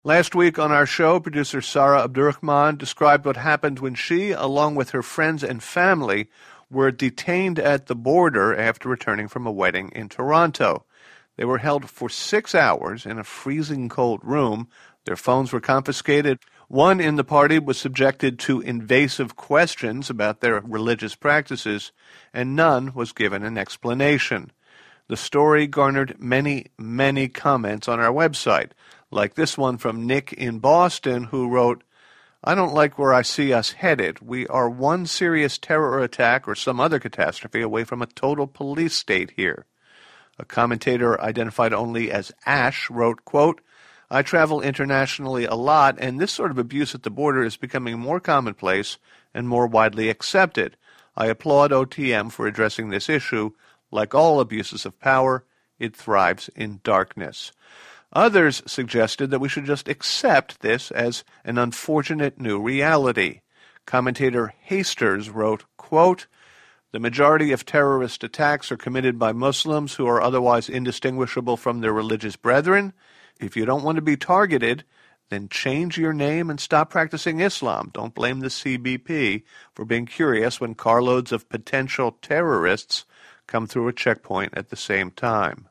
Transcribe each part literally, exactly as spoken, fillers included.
Last week on our show, producer Sarah Abdurrahman described what happened when she, along with her friends and family, were detained at the border after returning from a wedding in Toronto. They were held for six hours in a freezing cold room. Their phones were confiscated. One in the party was subjected to invasive questions about their religious practices, and none was given an explanation. The story garnered many, many comments on our website, like this one from Nick in Boston, who wrote, "I don't like where I see us headed. We are one serious terror attack or some other catastrophe away from a total police state here." A commentator identified only as Ash wrote, quote, "I travel internationally a lot, and this sort of abuse at the border is becoming more commonplace and more widely accepted. I applaud O T M for addressing this issue. Like all abuses of power, it thrives in darkness." Others suggested that we should just accept this as an unfortunate new reality. Commentator Hasters wrote, quote, "The majority of terrorist attacks are committed by Muslims who are otherwise indistinguishable from their religious brethren. If you don't want to be targeted, then change your name and stop practicing Islam. Don't blame the C B P for being curious when carloads of potential terrorists come through a checkpoint at the same time."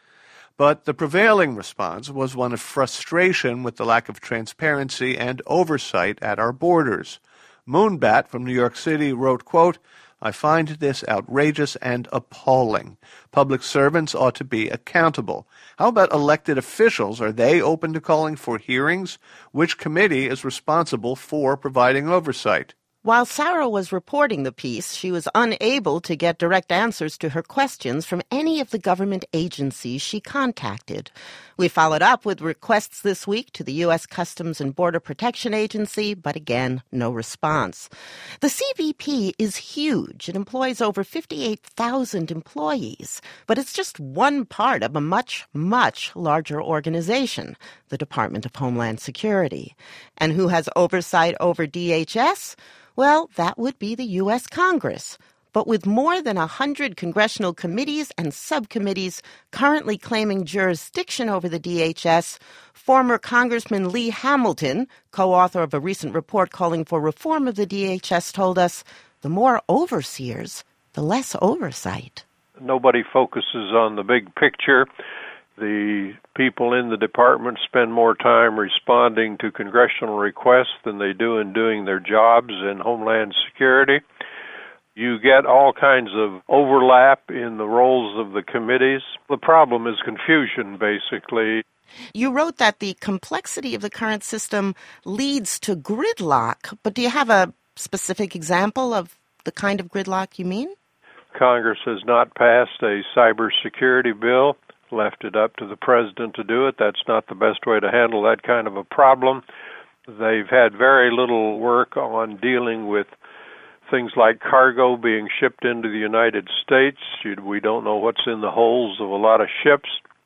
But the prevailing response was one of frustration with the lack of transparency and oversight at our borders. Moonbat from New York City wrote, quote, "I find this outrageous and appalling. Public servants ought to be accountable. How about elected officials? Are they open to calling for hearings? Which committee is responsible for providing oversight?" While Sarah was reporting the piece, she was unable to get direct answers to her questions from any of the government agencies she contacted. We followed up with requests this week to the U S Customs and Border Protection Agency, but again, no response. The C B P is huge. It employs over fifty-eight thousand employees, but it's just one part of a much, much larger organization, the Department of Homeland Security. And who has oversight over D H S? Well, that would be the U S Congress. But with more than one hundred congressional committees and subcommittees currently claiming jurisdiction over the D H S, former Congressman Lee Hamilton, co-author of a recent report calling for reform of the D H S, told us the more overseers, the less oversight. Nobody focuses on the big picture. The people in the department spend more time responding to congressional requests than they do in doing their jobs in Homeland Security. You get all kinds of overlap in the roles of the committees. The problem is confusion, basically. You wrote that the complexity of the current system leads to gridlock, but do you have a specific example of the kind of gridlock you mean? Congress has not passed a cybersecurity bill, left it up to the president to do it. That's not the best way to handle that kind of a problem. They've had very little work on dealing with things like cargo being shipped into the United States. We don't know what's in the holds of a lot of ships.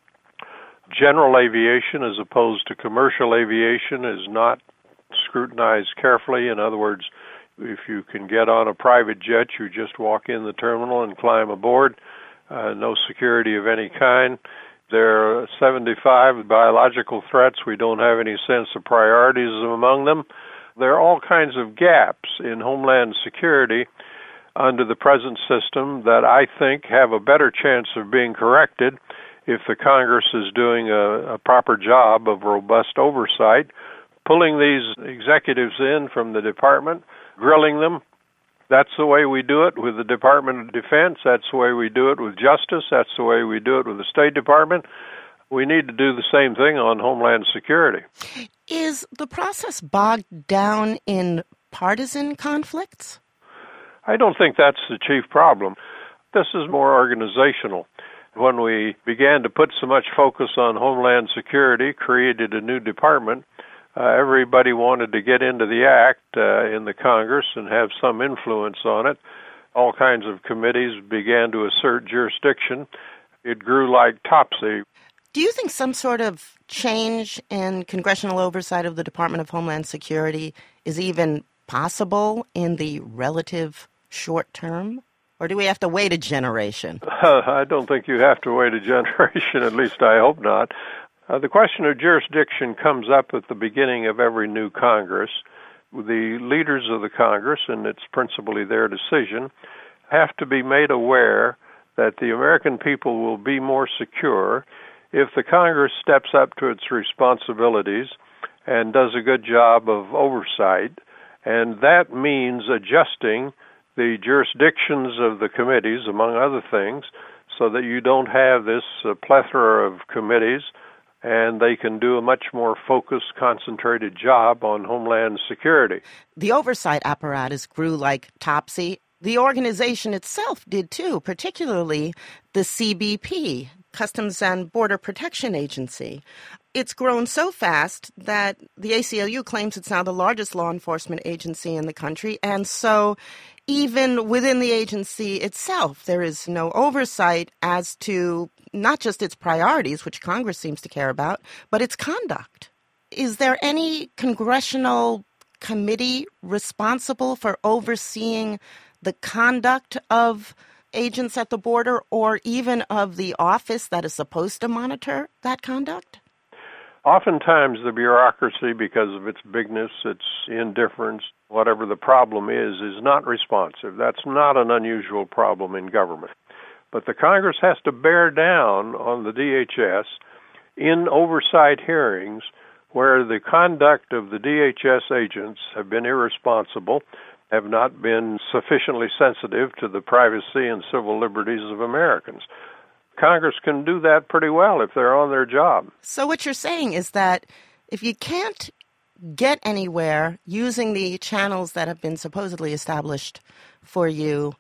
General aviation, as opposed to commercial aviation, is not scrutinized carefully. In other words, if you can get on a private jet, you just walk in the terminal and climb aboard. Uh, no security of any kind. There are seventy-five biological threats. We don't have any sense of priorities among them. There are all kinds of gaps in Homeland Security under the present system that I think have a better chance of being corrected if the Congress is doing a, a proper job of robust oversight, pulling these executives in from the department, grilling them. That's the way we do it with the Department of Defense. That's the way we do it with Justice. That's the way we do it with the State Department. We need to do the same thing on Homeland Security. Is the process bogged down in partisan conflicts? I don't think that's the chief problem. This is more organizational. When we began to put so much focus on Homeland Security, created a new department, Uh, everybody wanted to get into the act uh, in the Congress and have some influence on it. All kinds of committees began to assert jurisdiction. It grew like topsy. Do you think some sort of change in congressional oversight of the Department of Homeland Security is even possible in the relative short term? Or do we have to wait a generation? Uh, I don't think you have to wait a generation, at least I hope not. Uh, the question of jurisdiction comes up at the beginning of every new Congress. The leaders of the Congress, and it's principally their decision, have to be made aware that the American people will be more secure if the Congress steps up to its responsibilities and does a good job of oversight, and that means adjusting the jurisdictions of the committees, among other things, so that you don't have this uh, plethora of committees, and they can do a much more focused, concentrated job on Homeland Security. The oversight apparatus grew like Topsy. The organization itself did too, particularly the C B P, Customs and Border Protection Agency. It's grown so fast that the A C L U claims it's now the largest law enforcement agency in the country, and so even within the agency itself, there is no oversight as to not just its priorities, which Congress seems to care about, but its conduct. Is there any congressional committee responsible for overseeing the conduct of agents at the border or even of the office that is supposed to monitor that conduct? Oftentimes the bureaucracy, because of its bigness, its indifference, whatever the problem is, is not responsive. That's not an unusual problem in government. But the Congress has to bear down on the D H S in oversight hearings where the conduct of the D H S agents have been irresponsible, have not been sufficiently sensitive to the privacy and civil liberties of Americans. Congress can do that pretty well if they're on their job. So what you're saying is that if you can't get anywhere using the channels that have been supposedly established for you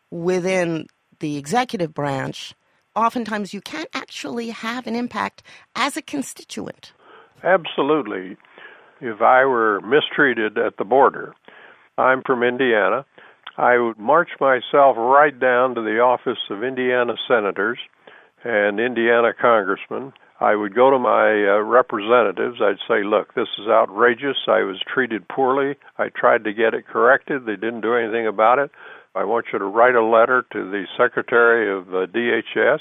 within the executive branch, oftentimes you can't actually have an impact as a constituent. Absolutely. If I were mistreated at the border, I'm from Indiana, I would march myself right down to the office of Indiana senators and Indiana congressmen. I would go to my uh, representatives. I'd say, look, this is outrageous. I was treated poorly. I tried to get it corrected. They didn't do anything about it. I want you to write a letter to the Secretary of uh, D H S.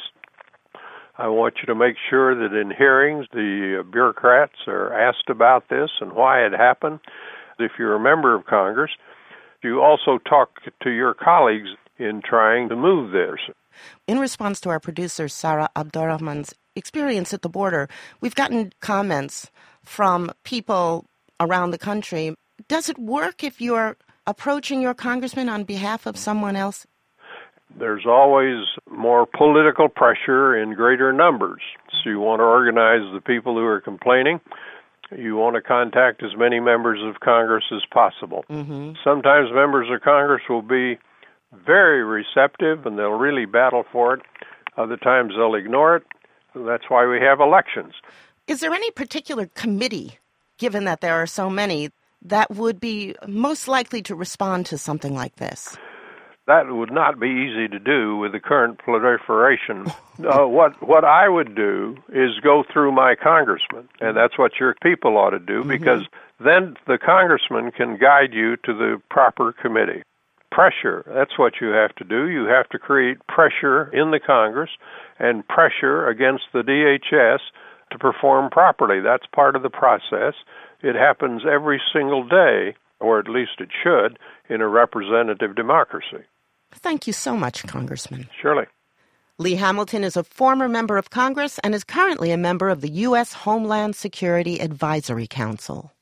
I want you to make sure that in hearings the uh, bureaucrats are asked about this and why it happened. If you're a member of Congress, you also talk to your colleagues in trying to move this. In response to our producer, Sarah Abdurrahman's experience at the border, we've gotten comments from people around the country. Does it work if you're approaching your congressman on behalf of someone else? There's always more political pressure in greater numbers. So you want to organize the people who are complaining. You want to contact as many members of Congress as possible. Mm-hmm. Sometimes members of Congress will be very receptive and they'll really battle for it. Other times they'll ignore it. That's why we have elections. Is there any particular committee, given that there are so many, that would be most likely to respond to something like this? That would not be easy to do with the current proliferation. uh, what what I would do is go through my congressman, and that's what your people ought to do, because mm-hmm. then the congressman can guide you to the proper committee. Pressure, that's what you have to do. You have to create pressure in the Congress and pressure against the D H S to perform properly. That's part of the process. It happens every single day, or at least it should, in a representative democracy. Thank you so much, Congressman. Surely. Lee Hamilton is a former member of Congress and is currently a member of the U S Homeland Security Advisory Council.